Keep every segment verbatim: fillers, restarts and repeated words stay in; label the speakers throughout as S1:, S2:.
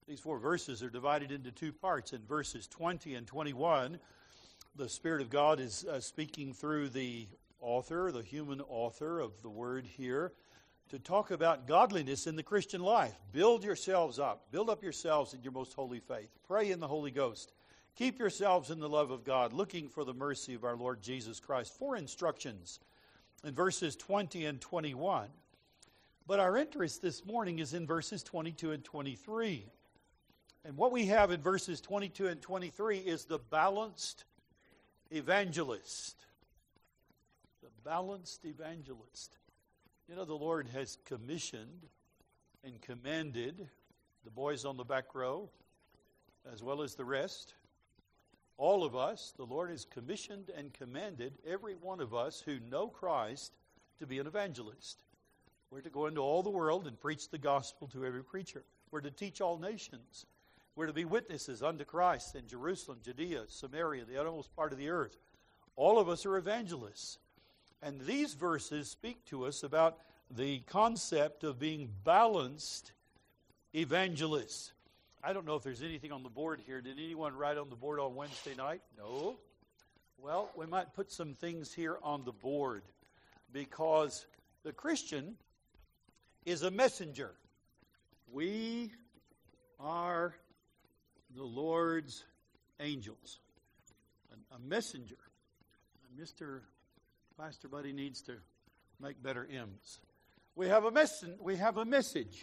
S1: These four verses are divided into two parts. In verses twenty and twenty-one, the Spirit of God is uh, speaking through the author, the human author of the word here, to talk about godliness in the Christian life. Build yourselves up. Build up yourselves in your most holy faith. Pray in the Holy Ghost. Keep yourselves in the love of God, looking for the mercy of our Lord Jesus Christ. Four instructions in verses twenty and twenty-one. But our interest this morning is in verses twenty-two and twenty-three. And what we have in verses twenty-two and twenty-three is the balanced evangelist. The balanced evangelist. You know, the Lord has commissioned and commended the boys on the back row, as well as the rest. All of us, the Lord has commissioned and commanded every one of us who know Christ to be an evangelist. We're to go into all the world and preach the gospel to every creature. We're to teach all nations. We're to be witnesses unto Christ in Jerusalem, Judea, Samaria, the uttermost part of the earth. All of us are evangelists. And these verses speak to us about the concept of being balanced evangelists. I don't know if there's anything on the board here. Did anyone write on the board on Wednesday night? No. Well, we might put some things here on the board, because the Christian is a messenger. We are the Lord's angels. A, a messenger. Mister Pastor Buddy needs to make better M's. We have a mess- we have a message.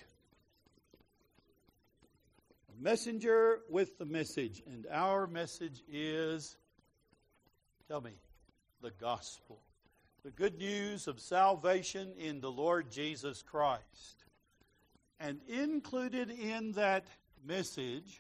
S1: A messenger with the message. And our message is, tell me, the gospel. The good news of salvation in the Lord Jesus Christ. And included in that message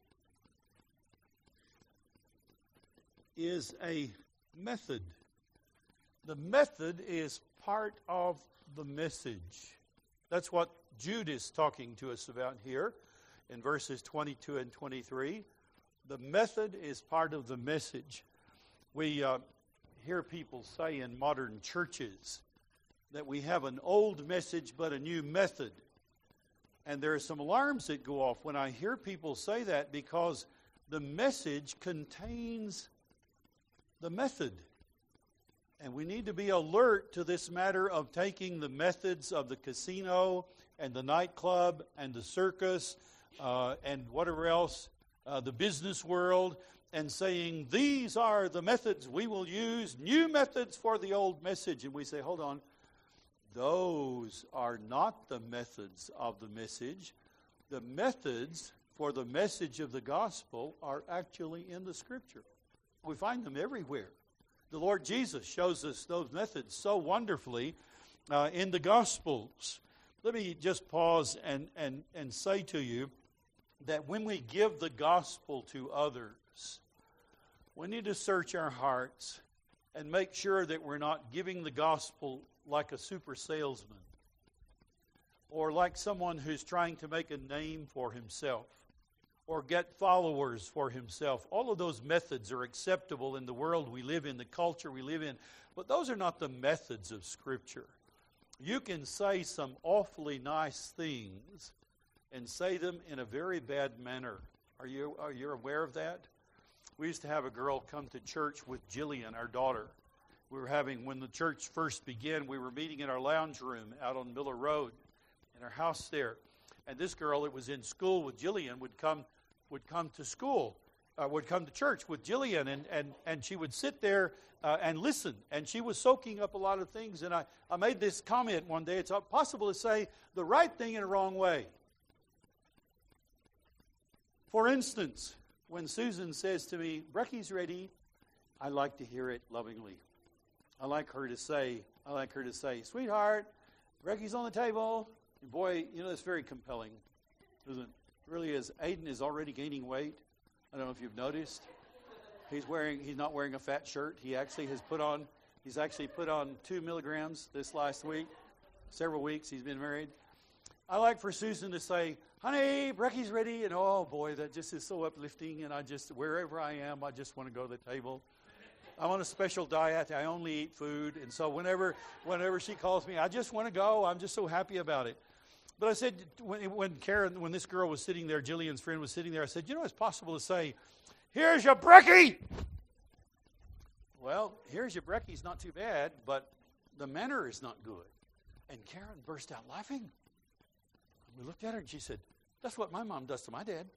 S1: is a method. The method is part of the message. That's what Jude is talking to us about here in verses twenty-two and twenty-three. The method is part of the message. We uh, hear people say in modern churches that we have an old message but a new method. And there are some alarms that go off when I hear people say that, because the message contains the method. And we need to be alert to this matter of taking the methods of the casino and the nightclub and the circus uh, and whatever else, uh, the business world, and saying, these are the methods we will use, new methods for the old message. And we say, hold on, those are not the methods of the message. The methods for the message of the gospel are actually in the Scripture. We find them everywhere. The Lord Jesus shows us those methods so wonderfully uh, in the Gospels. Let me just pause and, and, and say to you that when we give the gospel to others, we need to search our hearts and make sure that we're not giving the gospel like a super salesman or like someone who's trying to make a name for himself or get followers for himself. All of those methods are acceptable in the world we live in, the culture we live in, but those are not the methods of Scripture. You can say some awfully nice things and say them in a very bad manner. Are you, are you aware of that? We used to have a girl come to church with Jillian, our daughter. We were having, when the church first began, we were meeting in our lounge room out on Miller Road in our house there. And this girl that was in school with Jillian would come would come to school, uh, would come to church with Jillian, and, and, and she would sit there uh, and listen. And she was soaking up a lot of things. And I, I made this comment one day, it's possible to say the right thing in a wrong way. For instance, when Susan says to me, Brecky's ready, I like to hear it lovingly. I like her to say, I like her to say, sweetheart, Brecky's on the table. And boy, you know, that's very compelling, isn't it? It really is. Aiden is already gaining weight. I don't know if you've noticed. He's wearing. He's not wearing a fat shirt. He actually has put on. He's actually put on two milligrams this last week. Several weeks he's been married. I like for Susan to say, "Honey, Brecky's ready," and oh boy, that just is so uplifting. And I just, wherever I am, I just want to go to the table. I'm on a special diet. I only eat food, and so whenever, whenever she calls me, I just want to go. I'm just so happy about it. But I said, when, when Karen, when this girl was sitting there, Jillian's friend was sitting there, I said, you know, it's possible to say, here's your brekkie. Well, here's your brekkie's not too bad, but the manner is not good. And Karen burst out laughing. We looked at her and she said, that's what my mom does to my dad.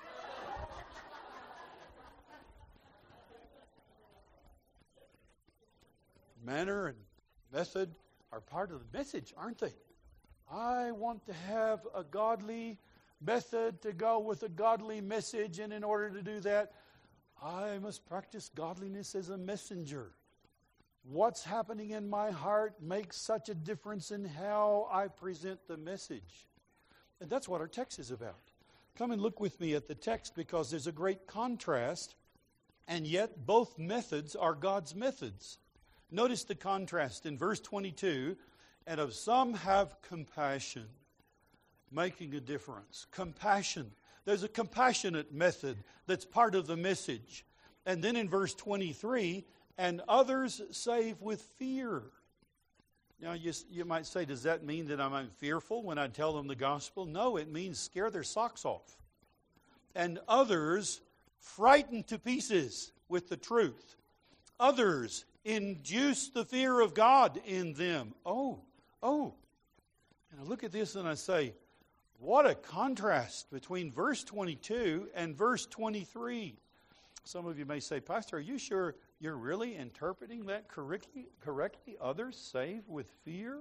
S1: Manner and method are part of the message, aren't they? I want to have a godly method to go with a godly message, and in order to do that, I must practice godliness as a messenger. What's happening in my heart makes such a difference in how I present the message. And that's what our text is about. Come and look with me at the text, because there's a great contrast, and yet both methods are God's methods. Notice the contrast in verse twenty-two. And of some have compassion, making a difference. Compassion. There's a compassionate method that's part of the message. And then in verse twenty-three, and others save with fear. Now, you, you might say, does that mean that I'm fearful when I tell them the gospel? No, it means scare their socks off. And others frightened to pieces with the truth. Others induce the fear of God in them. Oh, oh. And I look at this and I say, what a contrast between verse twenty-two and verse twenty-three. Some of you may say, Pastor, are you sure you're really interpreting that correctly? Correctly? Others save with fear?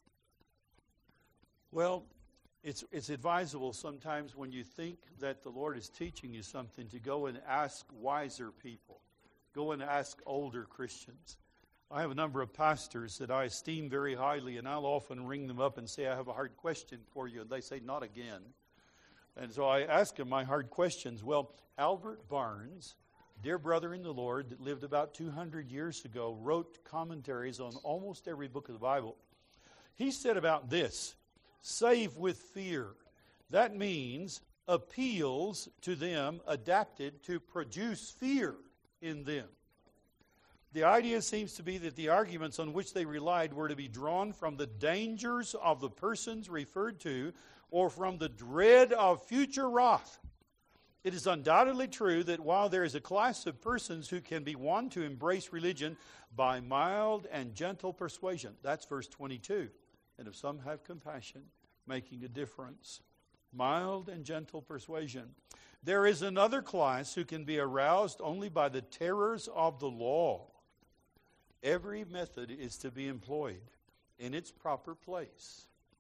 S1: Well, it's, it's advisable sometimes when you think that the Lord is teaching you something to go and ask wiser people. Go and ask older Christians. I have a number of pastors that I esteem very highly, and I'll often ring them up and say, I have a hard question for you. And they say, not again. And so I ask them my hard questions. Well, Albert Barnes, dear brother in the Lord, that lived about two hundred years ago, wrote commentaries on almost every book of the Bible. He said about this, save with fear. That means appeals to them adapted to produce fear in them. The idea seems to be that the arguments on which they relied were to be drawn from the dangers of the persons referred to or from the dread of future wrath. It is undoubtedly true that while there is a class of persons who can be won to embrace religion by mild and gentle persuasion, that's verse twenty-two, and if some have compassion, making a difference. Mild and gentle persuasion. There is another class who can be aroused only by the terrors of the law. Every method is to be employed in its proper place.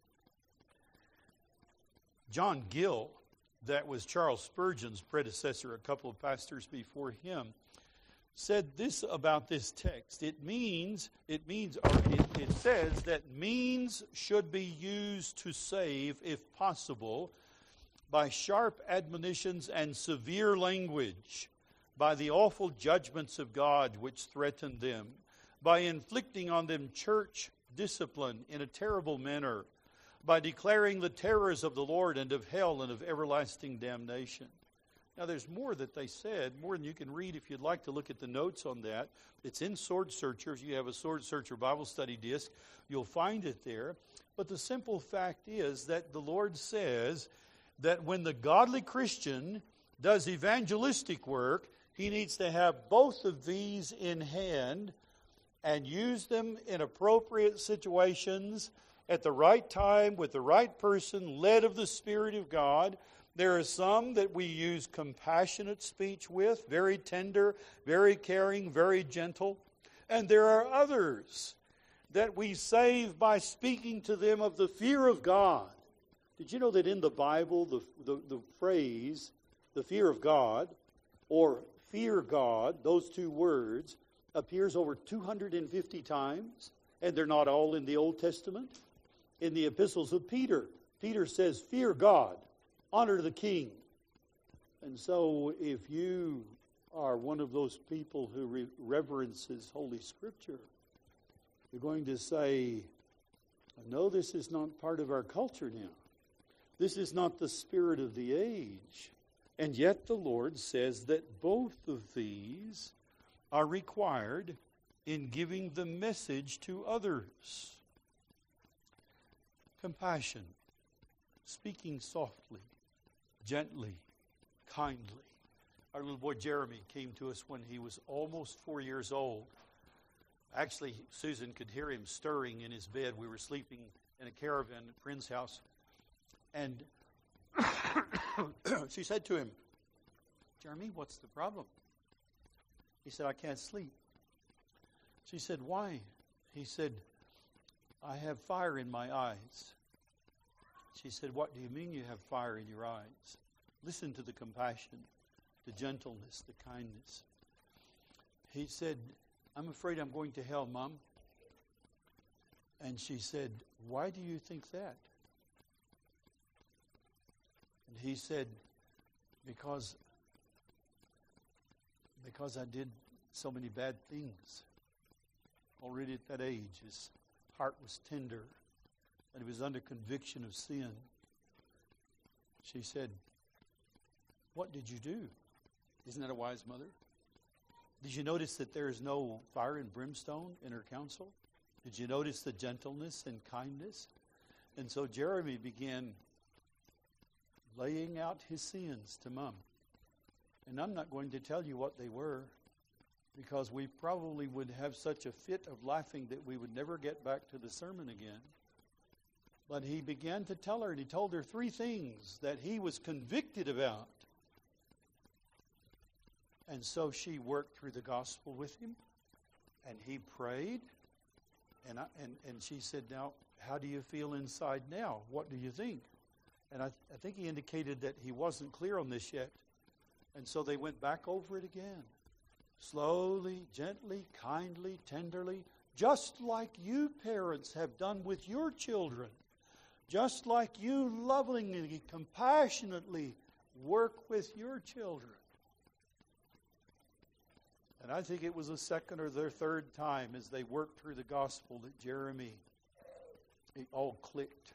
S1: John Gill, that was Charles Spurgeon's predecessor, a couple of pastors before him, said this about this text. It means, it means, or it, it says that means should be used to save, if possible, by sharp admonitions and severe language, by the awful judgments of God which threaten them, by inflicting on them church discipline in a terrible manner, by declaring the terrors of the Lord and of hell and of everlasting damnation. Now, there's more that they said, more than you can read if you'd like to look at the notes on that. It's in Sword Searcher. If you have a Sword Searcher Bible study disc, you'll find it there. But the simple fact is that the Lord says that when the godly Christian does evangelistic work, he needs to have both of these in hand and use them in appropriate situations at the right time with the right person, led of the Spirit of God. There are some that we use compassionate speech with, very tender, very caring, very gentle. And there are others that we save by speaking to them of the fear of God. Did you know that in the Bible, the, the, the phrase, the fear of God, or fear God, those two words, appears over two hundred fifty times, and they're not all in the Old Testament. In the epistles of Peter, Peter says, fear God, honor the king. And so if you are one of those people who re- reverences Holy Scripture, you're going to say, no, this is not part of our culture now. This is not the spirit of the age. And yet the Lord says that both of these are required in giving the message to others. Compassion. speaking softly, gently, kindly. Our little boy Jeremy came to us when he was almost four years old. Actually, Susan could hear him stirring in his bed. We were sleeping in a caravan at a friend's house. And she said to him, "Jeremy, what's the problem?" He said, "I can't sleep." She said, "Why?" He said, "I have fire in my eyes." She said, "What do you mean you have fire in your eyes?" Listen to the compassion, the gentleness, the kindness. He said, "I'm afraid I'm going to hell, Mom." And she said, "Why do you think that?" And he said, because, because I did so many bad things. Already at that age, his heart was tender, and he was under conviction of sin. She said, "What did you do?" Isn't that a wise mother? Did you notice that there is no fire and brimstone in her counsel? Did you notice the gentleness and kindness? And so Jeremy began laying out his sins to Mom. And I'm not going to tell you what they were, because we probably would have such a fit of laughing that we would never get back to the sermon again. But he began to tell her, and he told her three things that he was convicted about. And so she worked through the gospel with him, and he prayed. And, I, and, and she said, "Now, how do you feel inside now? What do you think?" And I, I think he indicated that he wasn't clear on this yet. And so they went back over it again. Slowly, gently, kindly, tenderly, just like you parents have done with your children. Just like you lovingly, compassionately work with your children. And I think it was the second or the third time as they worked through the gospel that Jeremy, it all clicked.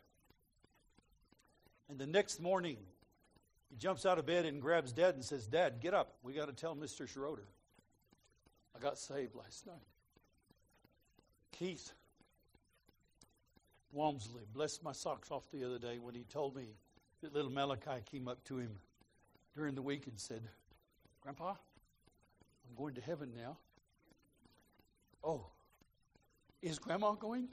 S1: And the next morning, he jumps out of bed and grabs Dad and says, "Dad, get up. We got to tell Mister Schroeder. I got saved last night." Keith Walmsley blessed my socks off the other day when he told me that little Malachi came up to him during the week and said, "Grandpa, I'm going to heaven now." "Oh, is Grandma going?"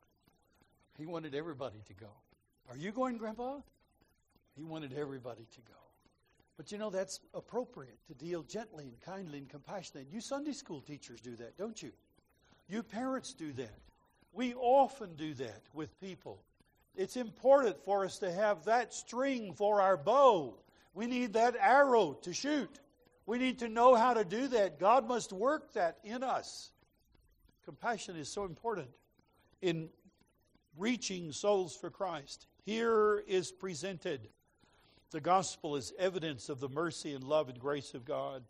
S1: He wanted everybody to go. "Are you going, Grandpa?" He wanted everybody to go. But you know, that's appropriate, to deal gently and kindly and compassionately. You Sunday school teachers do that, don't you? You parents do that. We often do that with people. It's important for us to have that string for our bow. We need that arrow to shoot. We need to know how to do that. God must work that in us. Compassion is so important in reaching souls for Christ. Here is presented the gospel as evidence of the mercy and love and grace of God.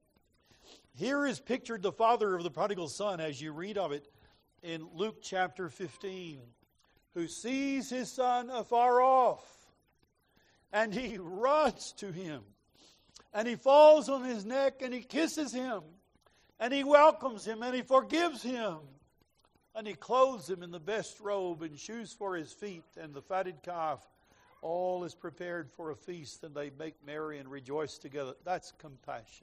S1: Here is pictured the father of the prodigal son, as you read of it in Luke chapter fifteen, who sees his son afar off, and he runs to him, and he falls on his neck, and he kisses him, and he welcomes him, and he forgives him, and he clothes him in the best robe and shoes for his feet and the fatted calf. All is prepared for a feast, and they make merry and rejoice together. That's compassion.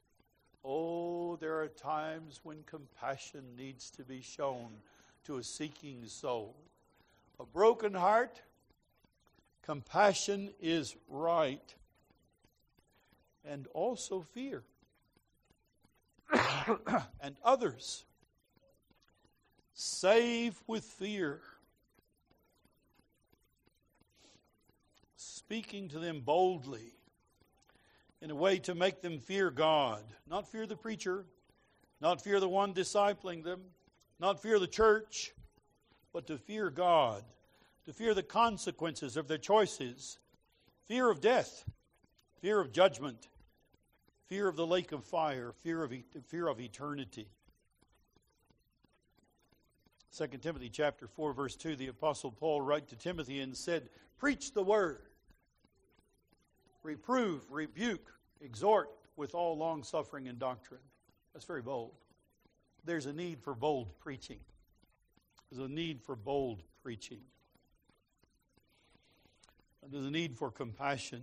S1: Oh, there are times when compassion needs to be shown to a seeking soul. A broken heart, compassion is right. And also fear. And others. Save with fear. Speaking to them boldly in a way to make them fear God. Not fear the preacher, not fear the one discipling them, not fear the church, but to fear God, to fear the consequences of their choices, fear of death, fear of judgment, fear of the lake of fire, fear of, fear of eternity. Second Timothy chapter four, verse two, the Apostle Paul wrote to Timothy and said, "Preach the word. Reprove, rebuke, exhort with all long-suffering and doctrine." That's very bold. There's a need for bold preaching. There's a need for bold preaching. under the need for compassion.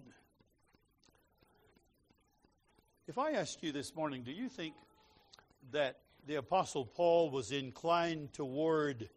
S1: If I asked you this morning, do you think that the Apostle Paul was inclined toward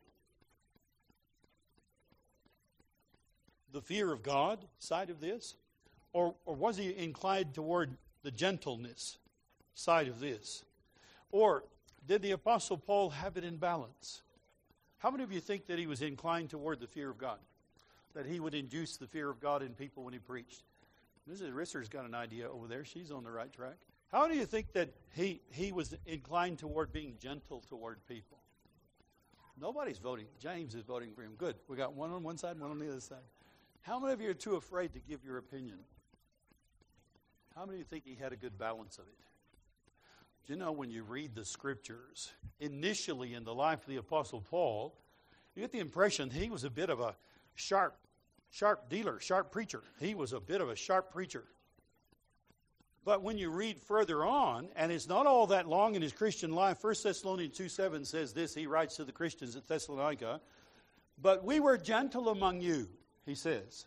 S1: the fear of God side of this? Or, or was he inclined toward the gentleness side of this? Or did the Apostle Paul have it in balance? How many of you think that he was inclined toward the fear of God? That he would induce the fear of God in people when he preached? Missus Risser's got an idea over there. She's on the right track. How do you think that he, he was inclined toward being gentle toward people? Nobody's voting. James is voting for him. Good. We got one on one side and one on the other side. How many of you are too afraid to give your opinion? How many of you think he had a good balance of it? Do you know, when you read the Scriptures, initially in the life of the Apostle Paul, you get the impression he was a bit of a sharp, sharp dealer, sharp preacher. He was a bit of a sharp preacher. But when you read further on, and it's not all that long in his Christian life, First Thessalonians two seven says this, he writes to the Christians at Thessalonica, "But we were gentle among you," he says,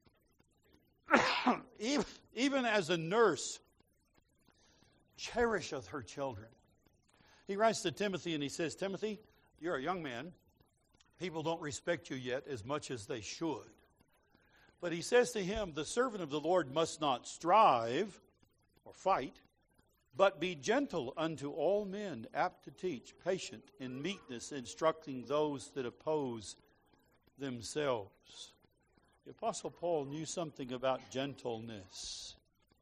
S1: even, even as a nurse cherisheth her children. He writes to Timothy and he says, "Timothy, you're a young man. People don't respect you yet as much as they should." But he says to him, "The servant of the Lord must not strive or fight, but be gentle unto all men, apt to teach, patient in meekness, instructing those that oppose themselves." The Apostle Paul knew something about gentleness.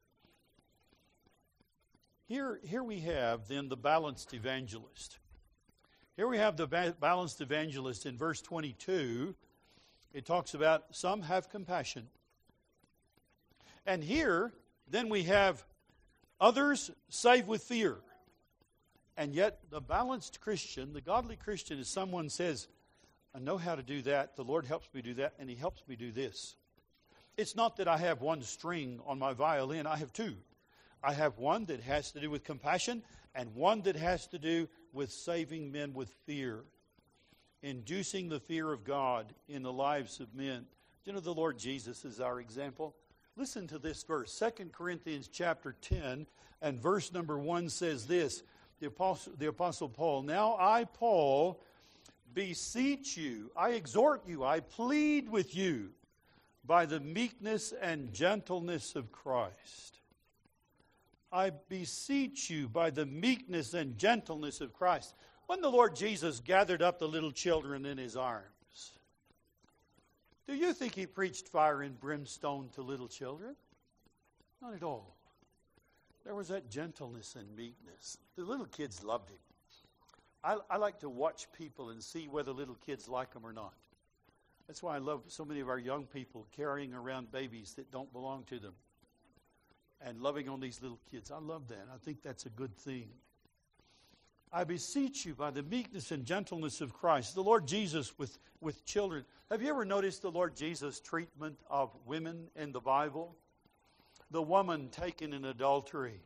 S1: Here, here we have then the balanced evangelist. Here we have the ba- balanced evangelist in verse twenty-two. It talks about some have compassion. And here, then we have others save with fear. And yet the balanced Christian, the godly Christian, is someone says, "I know how to do that. The Lord helps me do that, and He helps me do this." It's not that I have one string on my violin. I have two. I have one that has to do with compassion and one that has to do with saving men with fear, inducing the fear of God in the lives of men. Do you know the Lord Jesus is our example? Listen to this verse. Second Corinthians chapter ten and verse number one says this. The Apostle, the Apostle Paul, "Now I, Paul, beseech you, I exhort you, I plead with you by the meekness and gentleness of Christ." I beseech you by the meekness and gentleness of Christ. When the Lord Jesus gathered up the little children in His arms, do you think He preached fire and brimstone to little children? Not at all. There was that gentleness and meekness. The little kids loved Him. I, I like to watch people and see whether little kids like them or not. That's why I love so many of our young people carrying around babies that don't belong to them and loving on these little kids. I love that. I think that's a good thing. I beseech you by the meekness and gentleness of Christ. The Lord Jesus with, with children. Have you ever noticed the Lord Jesus' treatment of women in the Bible? The woman taken in adultery.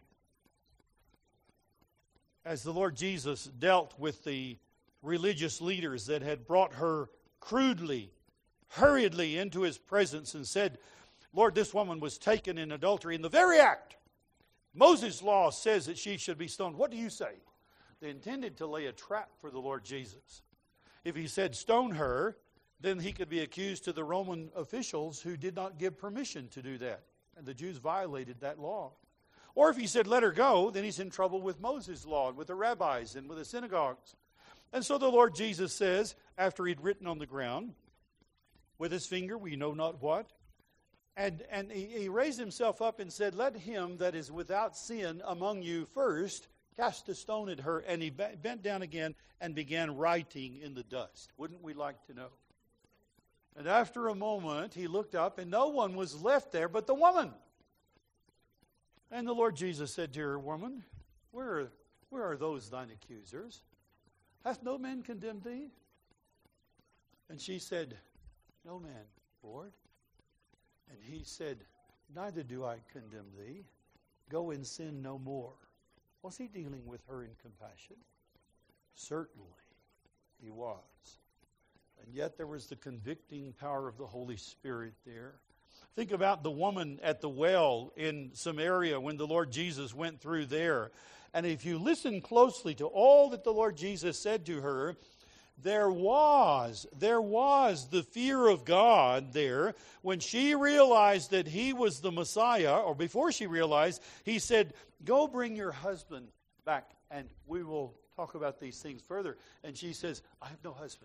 S1: As the Lord Jesus dealt with the religious leaders that had brought her crudely, hurriedly into His presence and said, "Lord, this woman was taken in adultery in the very act. Moses' law says that she should be stoned. What do you say?" They intended to lay a trap for the Lord Jesus. If He said stone her, then He could be accused to the Roman officials who did not give permission to do that. And the Jews violated that law. Or if He said let her go, then He's in trouble with Moses' law and with the rabbis and with the synagogues. And so the Lord Jesus says, after He'd written on the ground, with His finger, we know not what, And, and he, he raised Himself up and said, "Let him that is without sin among you first cast a stone at her." And He bent down again and began writing in the dust. Wouldn't we like to know? And after a moment, He looked up and no one was left there but the woman. And the Lord Jesus said to her, "Woman, where are, where are those thine accusers? Hath no man condemned thee?" And she said, "No man, Lord." And He said, "Neither do I condemn thee. Go and sin no more." Was He dealing with her in compassion? Certainly He was. And yet there was the convicting power of the Holy Spirit there. Think about the woman at the well in Samaria when the Lord Jesus went through there. And if you listen closely to all that the Lord Jesus said to her, there was, there was the fear of God there. When she realized that he was the Messiah, or before she realized, he said, go bring your husband back and we will talk about these things further. And she says, I have no husband.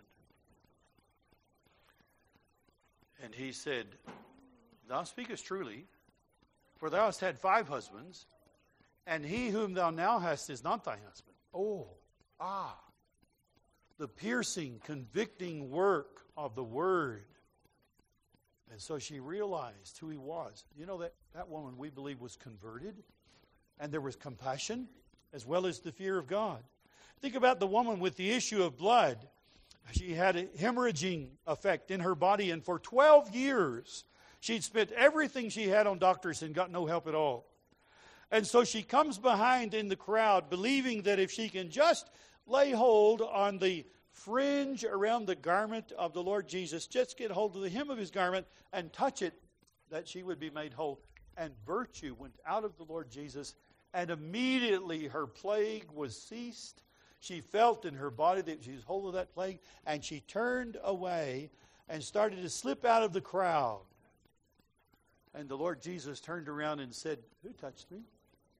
S1: And he said, thou speakest truly, for thou hast had five husbands, and he whom thou now hast is not thy husband. Oh, ah. The piercing, convicting work of the Word. And so she realized who he was. You know, that, that woman, we believe, was converted. And there was compassion as well as the fear of God. Think about the woman with the issue of blood. She had a hemorrhaging effect in her body. And for twelve years, she'd spent everything she had on doctors and got no help at all. And so she comes behind in the crowd, believing that if she can just lay hold on the fringe around the garment of the Lord Jesus, just get hold of the hem of his garment and touch it, that she would be made whole. And virtue went out of the Lord Jesus, and immediately her plague was ceased. She felt in her body that she was whole of that plague, and she turned away and started to slip out of the crowd. And the Lord Jesus turned around and said, who touched me?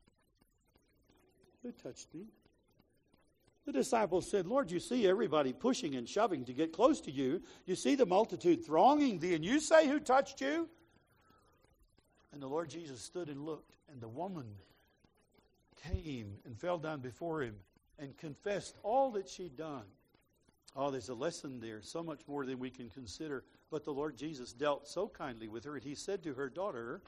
S1: Who touched me? The disciples said, Lord, you see everybody pushing and shoving to get close to you. You see the multitude thronging thee, and you say, who touched you? And the Lord Jesus stood and looked, and the woman came and fell down before him and confessed all that she'd done. Oh, there's a lesson there, so much more than we can consider. But the Lord Jesus dealt so kindly with her, and he said to her, daughter,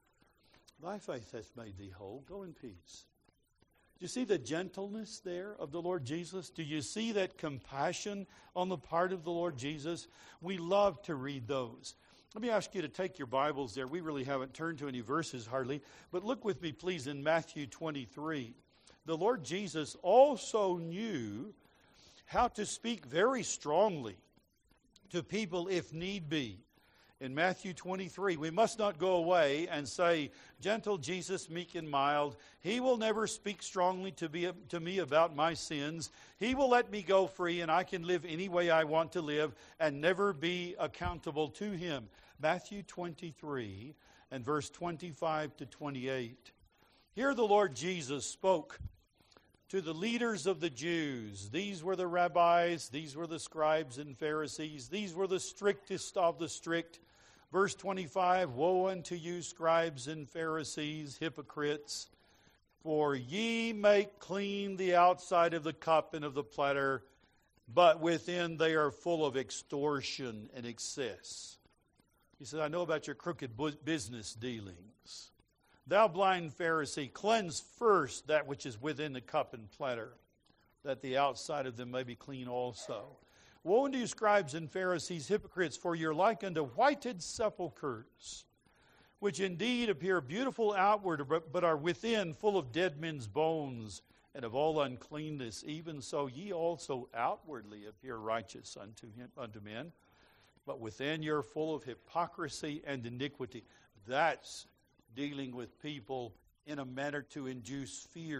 S1: thy faith hath made thee whole. Go in peace. Do you see the gentleness there of the Lord Jesus? Do you see that compassion on the part of the Lord Jesus? We love to read those. Let me ask you to take your Bibles there. We really haven't turned to any verses hardly. But look with me, please, in Matthew twenty-three. The Lord Jesus also knew how to speak very strongly to people if need be. In Matthew twenty-three, we must not go away and say, gentle Jesus, meek and mild, he will never speak strongly to, be, to me about my sins. He will let me go free and I can live any way I want to live and never be accountable to him. Matthew twenty-three and verse twenty-five to twenty-eight. Here the Lord Jesus spoke to the leaders of the Jews. These were the rabbis, these were the scribes and Pharisees, these were the strictest of the strict. Verse twenty-five, woe unto you, scribes and Pharisees, hypocrites, for ye make clean the outside of the cup and of the platter, but within they are full of extortion and excess. He said, I know about your crooked business dealings. Thou blind Pharisee, cleanse first that which is within the cup and platter, that the outside of them may be clean also. Woe unto you, scribes and Pharisees, hypocrites, for you're like unto whited sepulchres, which indeed appear beautiful outward, but are within full of dead men's bones and of all uncleanness. Even so ye also outwardly appear righteous unto him, unto men, but within you're full of hypocrisy and iniquity. That's dealing with people in a manner to induce fear.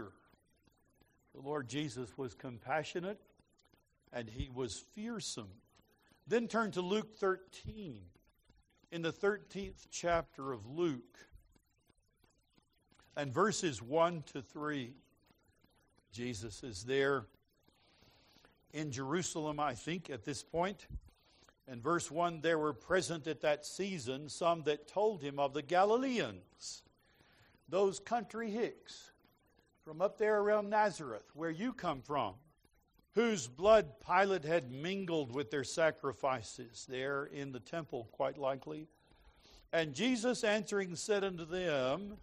S1: The Lord Jesus was compassionate and he was fearsome. Then turn to Luke thirteen. In the thirteenth chapter of Luke and verses one to three. Jesus is there in Jerusalem, I think, at this point. And verse one, there were present at that season some that told him of the Galileans, those country hicks from up there around Nazareth, where you come from, whose blood Pilate had mingled with their sacrifices there in the temple, quite likely. And Jesus answering said unto them,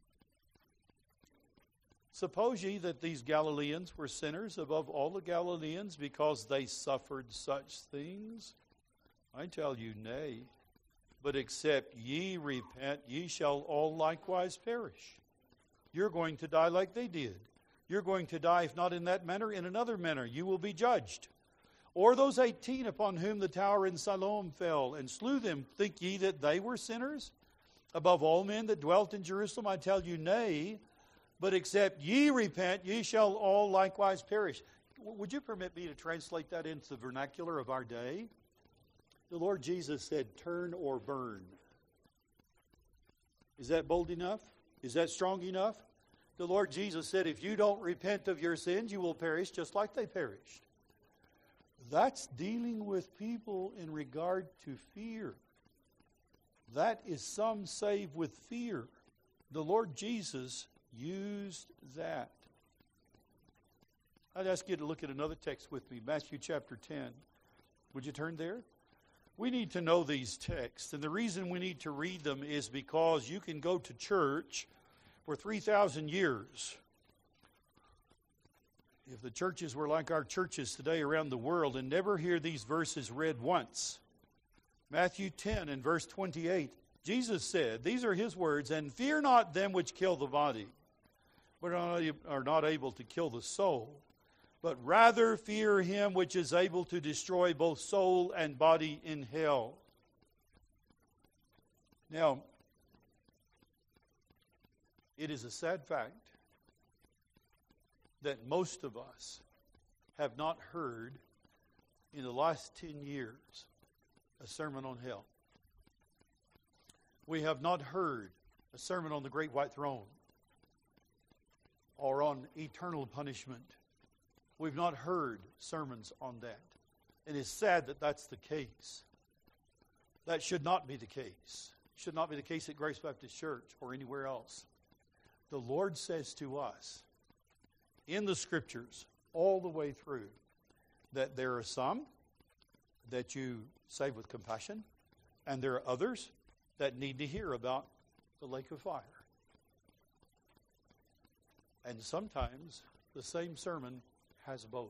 S1: suppose ye that these Galileans were sinners above all the Galileans because they suffered such things? I tell you, nay. But except ye repent, ye shall all likewise perish. You're going to die like they did. You're going to die, if not in that manner, in another manner. You will be judged. Or those eighteen upon whom the tower in Siloam fell and slew them, think ye that they were sinners? above all men that dwelt in Jerusalem? I tell you, nay, but except ye repent, ye shall all likewise perish. Would you permit me to translate that into the vernacular of our day? The Lord Jesus said, turn or burn. Is that bold enough? Is that strong enough? The Lord Jesus said, if you don't repent of your sins, you will perish just like they perished. That's dealing with people in regard to fear. That is some saved with fear. The Lord Jesus used that. I'd ask you to look at another text with me, Matthew chapter ten. Would you turn there? We need to know these texts, and the reason we need to read them is because you can go to church for three thousand years. If the churches were like our churches today around the world and never hear these verses read once. Matthew ten and verse twenty-eight, Jesus said, these are his words, and fear not them which kill the body, but are not able to kill the soul, but rather fear him which is able to destroy both soul and body in hell. Now, it is a sad fact that most of us have not heard in the last ten years a sermon on hell. We have not heard a sermon on the great white throne or on eternal punishment. We've not heard sermons on that. It is sad that that's the case. That should not be the case. Should not be the case at Grace Baptist Church or anywhere else. The Lord says to us in the Scriptures all the way through that there are some that you save with compassion, and there are others that need to hear about the lake of fire. And sometimes the same sermon has both.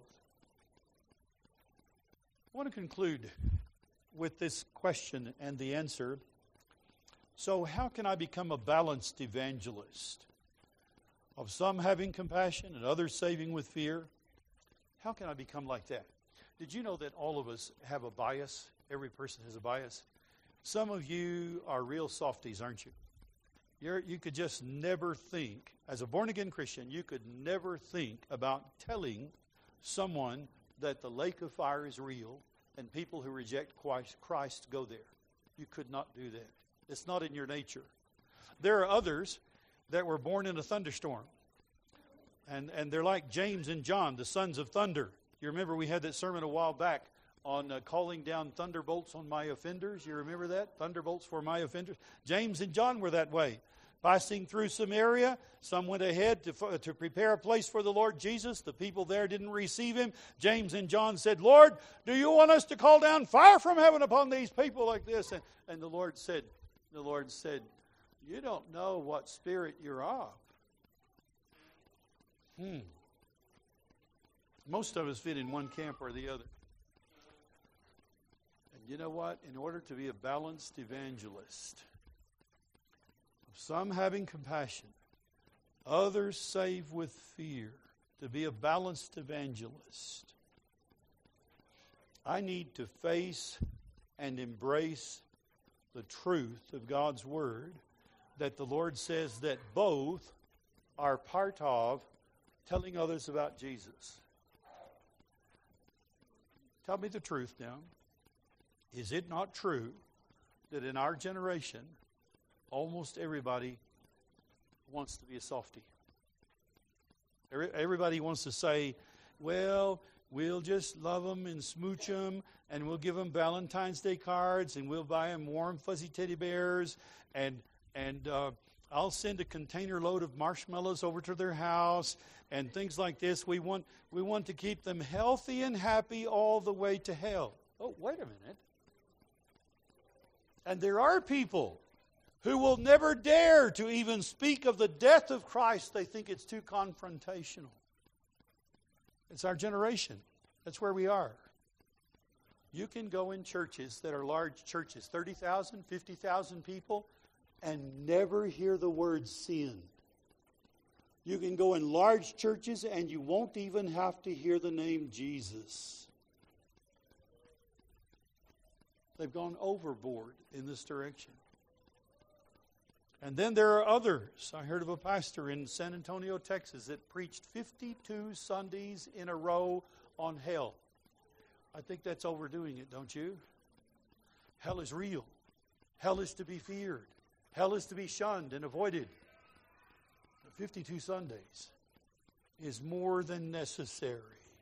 S1: I want to conclude with this question and the answer. So how can I become a balanced evangelist? Of some having compassion and others saving with fear. How can I become like that? Did you know that all of us have a bias? Every person has a bias. Some of you are real softies, aren't you? You're, you could just never think, as a born-again Christian, you could never think about telling someone that the lake of fire is real and people who reject Christ, Christ go there. You could not do that. It's not in your nature. There are others that were born in a thunderstorm. And, and they're like James and John, the sons of thunder. You remember we had that sermon a while back on uh, calling down thunderbolts on my offenders. You remember that? Thunderbolts for my offenders. James and John were that way. Passing through Samaria, some went ahead to, to prepare a place for the Lord Jesus. The people there didn't receive him. James and John said, Lord, do you want us to call down fire from heaven upon these people like this? And, and the Lord said, the Lord said, you don't know what spirit you're of. Hmm. Most of us fit in one camp or the other. And you know what? In order to be a balanced evangelist, some having compassion, others save with fear, to be a balanced evangelist, I need to face and embrace the truth of God's Word, that the Lord says that both are part of telling others about Jesus. Tell me the truth now. Is it not true that in our generation, almost everybody wants to be a softie? Everybody wants to say, well, we'll just love them and smooch them, and we'll give them Valentine's Day cards, and we'll buy them warm, fuzzy teddy bears, and and uh, I'll send a container load of marshmallows over to their house, and things like this. We want we want to keep them healthy and happy all the way to hell. Oh, wait a minute. And there are people who will never dare to even speak of the death of Christ. They think it's too confrontational. It's our generation. That's where we are. You can go in churches that are large churches, thirty thousand, fifty thousand people, and never hear the word sin. You can go in large churches and you won't even have to hear the name Jesus. They've gone overboard in this direction. And then there are others. I heard of a pastor in San Antonio, Texas, that preached fifty-two Sundays in a row on hell. I think that's overdoing it, don't you? Hell is real. Hell is to be feared. Hell is to be shunned and avoided. But fifty-two Sundays is more than necessary.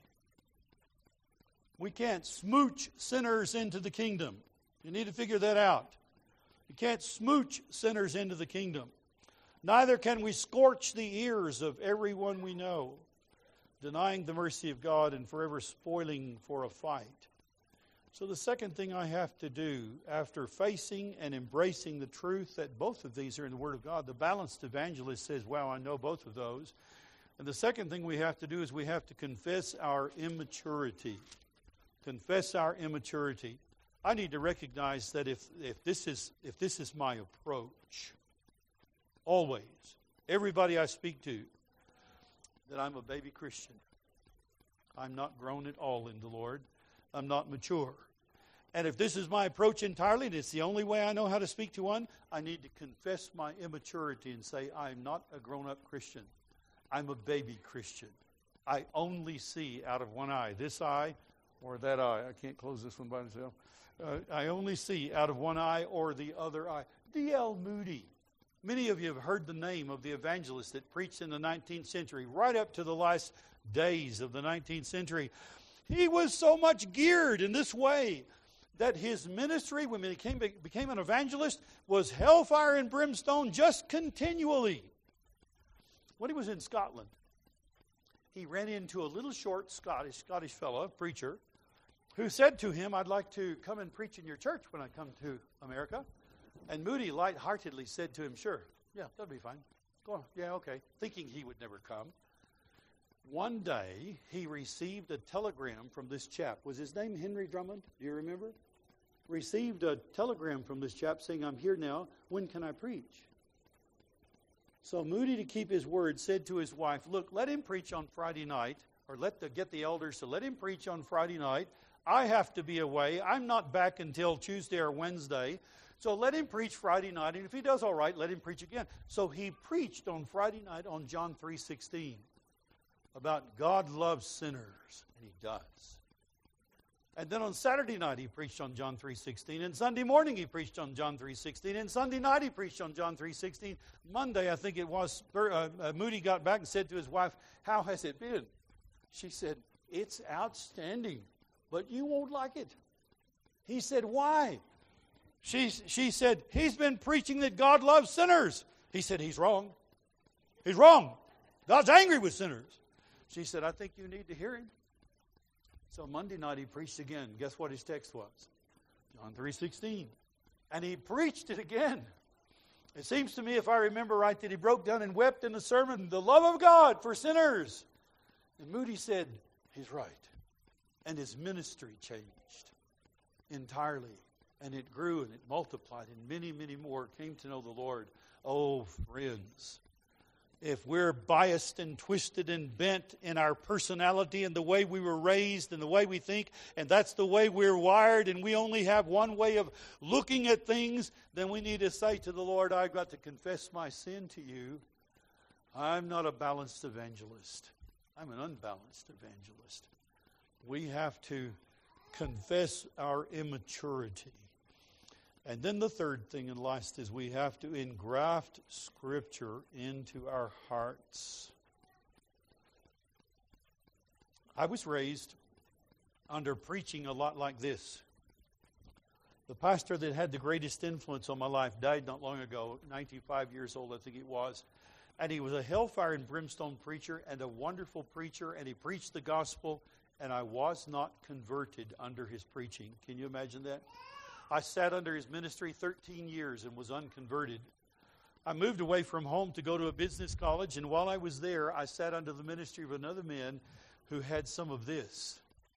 S1: We can't smooch sinners into the kingdom. You need to figure that out. You can't smooch sinners into the kingdom. Neither can we scorch the ears of everyone we know, denying the mercy of God and forever spoiling for a fight. So the second thing I have to do after facing and embracing the truth that both of these are in the Word of God, the balanced evangelist says, wow, I know both of those. And the second thing we have to do is we have to confess our immaturity. Confess our immaturity. I need to recognize that if, if this is if this is my approach, always, everybody I speak to, that I'm a baby Christian. I'm not grown at all in the Lord. I'm not mature. And if this is my approach entirely, and it's the only way I know how to speak to one, I need to confess my immaturity and say, I'm not a grown-up Christian. I'm a baby Christian. I only see out of one eye, this eye or that eye. I can't close this one by myself. Uh, I only see out of one eye or the other eye. D L Moody. Many of you have heard the name of the evangelist that preached in the nineteenth century, right up to the last days of the nineteenth century. He was so much geared in this way that his ministry, when he became, became an evangelist, was hellfire and brimstone just continually. When he was in Scotland, he ran into a little short Scottish Scottish fellow, preacher, who said to him, I'd like to come and preach in your church when I come to America. And Moody lightheartedly said to him, sure, yeah, that'll be fine. Go on, yeah, okay, thinking he would never come. One day, he received a telegram from this chap. Was his name Henry Drummond? Do you remember? Received a telegram from this chap saying, I'm here now. When can I preach? So Moody, to keep his word, said to his wife, look, let him preach on Friday night, or let the, get the elders to let him preach on Friday night. I have to be away. I'm not back until Tuesday or Wednesday. So let him preach Friday night, and if he does all right, let him preach again. So he preached on Friday night on John three sixteen about God loves sinners, and he does. And then on Saturday night he preached on John three sixteen, and Sunday morning he preached on John three sixteen, and Sunday night he preached on John three sixteen. Monday, I think it was, uh, uh, Moody got back and said to his wife, how has it been? She said, it's outstanding, but you won't like it. He said, why? She, she said, he's been preaching that God loves sinners. He said, he's wrong. He's wrong. God's angry with sinners. She said, I think you need to hear him. So Monday night he preached again. Guess what his text was? John three sixteen. And he preached it again. It seems to me, if I remember right, that he broke down and wept in the sermon, the love of God for sinners. And Moody said, he's right. And his ministry changed entirely. And it grew and it multiplied, and many, many more came to know the Lord. Oh, friends, if we're biased and twisted and bent in our personality and the way we were raised and the way we think, and that's the way we're wired, and we only have one way of looking at things, then we need to say to the Lord, I've got to confess my sin to you. I'm not a balanced evangelist. I'm an unbalanced evangelist. We have to confess our immaturity. And then the third thing and last is we have to engraft Scripture into our hearts. I was raised under preaching a lot like this. The pastor that had the greatest influence on my life died not long ago, ninety-five years old I think he was. And he was a hellfire and brimstone preacher and a wonderful preacher, and he preached the gospel, and I was not converted under his preaching. Can you imagine that? I sat under his ministry thirteen years and was unconverted. I moved away from home to go to a business college, and while I was there, I sat under the ministry of another man who had some of this.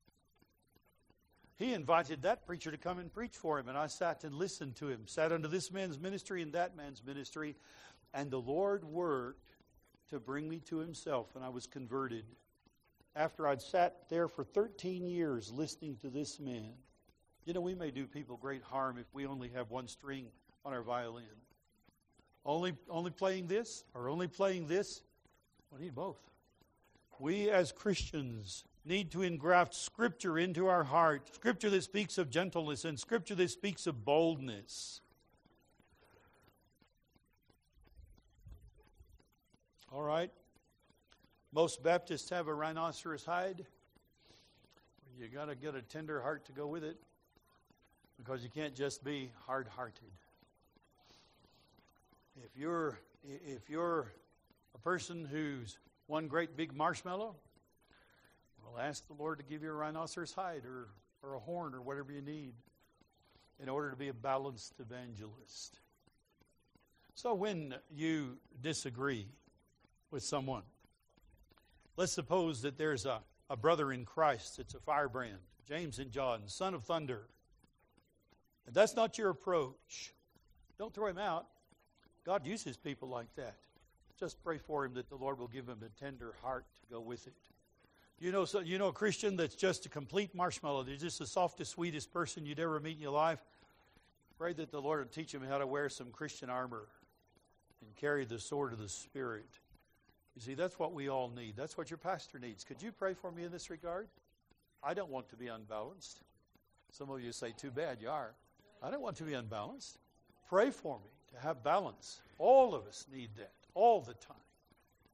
S1: He invited that preacher to come and preach for him, and I sat and listened to him, sat under this man's ministry and that man's ministry, and the Lord worked to bring me to himself, and I was converted. After I'd sat there for thirteen years listening to this man. You know, we may do people great harm if we only have one string on our violin. Only, only playing this or only playing this? We need both. We as Christians need to engraft Scripture into our heart. Scripture that speaks of gentleness and Scripture that speaks of boldness. All right. Most Baptists have a rhinoceros hide. You got to get a tender heart to go with it, because you can't just be hard-hearted. If you're if you're a person who's one great big marshmallow, well, ask the Lord to give you a rhinoceros hide or, or a horn or whatever you need in order to be a balanced evangelist. So when you disagree with someone, let's suppose that there's a, a brother in Christ. It's a firebrand, James and John, son of thunder. And that's not your approach. Don't throw him out. God uses people like that. Just pray for him that the Lord will give him a tender heart to go with it. You know, so, you know a Christian that's just a complete marshmallow. They're just the softest, sweetest person you'd ever meet in your life. Pray that the Lord will teach him how to wear some Christian armor and carry the sword of the Spirit. You see, that's what we all need. That's what your pastor needs. Could you pray for me in this regard? I don't want to be unbalanced. Some of you say, too bad you are. I don't want to be unbalanced. Pray for me to have balance. All of us need that all the time.